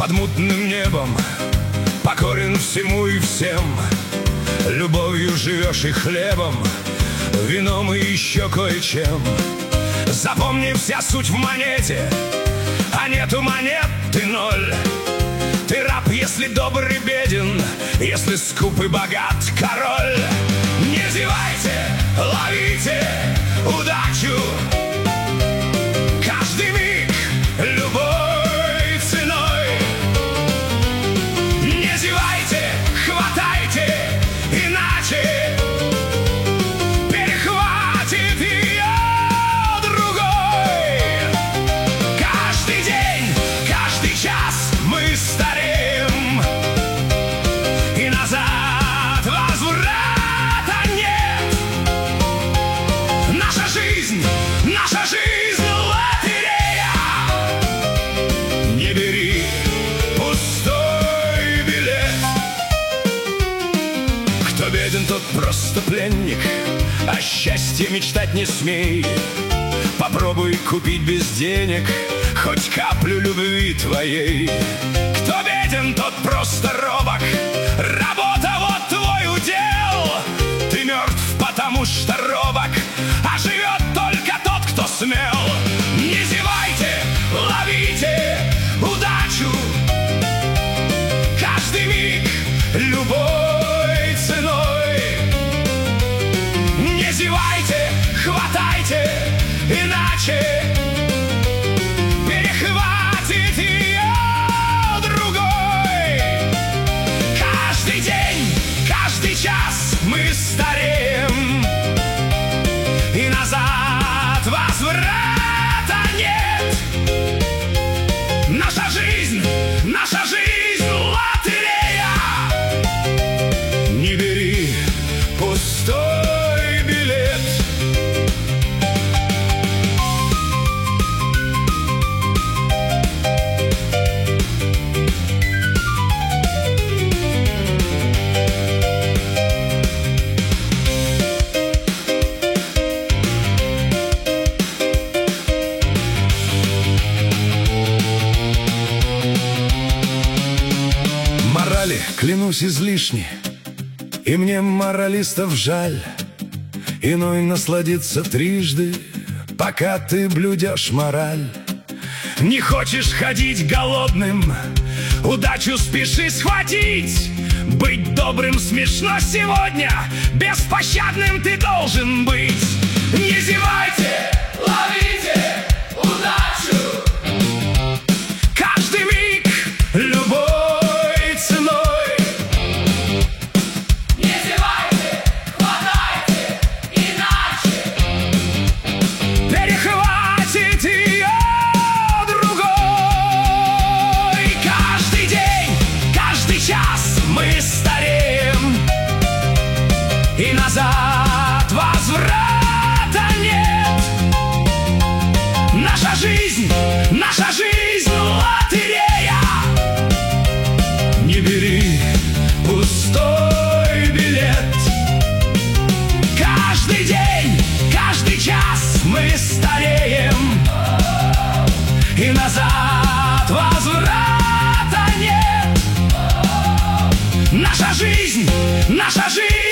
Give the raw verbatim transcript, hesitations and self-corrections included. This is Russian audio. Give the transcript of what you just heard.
под мутным небом, покорен всему и всем. Любовью живешь и хлебом, вином и еще кое-чем. Запомни, вся суть в монете, а нету монеты ноль. Ты раб, если добр и беден, если скуп и богат король. Не зевайте, ловите удачу, каждый миг любой ценой. Не зевайте, хватайте, иначе перехватит ее другой. Каждый день, каждый час мы стареем, и назад возврата нет. Наша жизнь, наша жизнь лотерея. Не бери пустой билет. Кто беден, тот просто пленник, о счастье мечтать не смей. Попробуй купить без денег хоть каплю любви твоей. Кто беден, тот просто робок, работа вот твой удел. Ты мертв, потому что робок, а живет только тот, кто смел. Не зевайте, ловите удачу, каждый миг любой ценой. Не зевайте, хватайте, иначе перехватит ее другой. Каждый день, каждый час мы стареем, и назад возврата нет. Наша жизнь, наша жизнь лотерея. Не бери пустой билет. Морали, клянусь, излишни, и мне моралистов жаль. Иной насладиться трижды, пока ты блюдешь мораль. Не хочешь ходить голодным, удачу спеши схватить. Быть добрым смешно сегодня, беспощадным ты должен быть. Не зевайте, ловите удачу, каждый миг любой ценой. Не зевайте, хватайте, иначе перехватит ее другой. Каждый день, каждый час мы стареем, и назад возврата нет. Наша жизнь, наша жизнь лотерея. Не бери пустой билет. Каждый день, каждый час мы стареем, и назад возврата нет. Наша жизнь, наша жизнь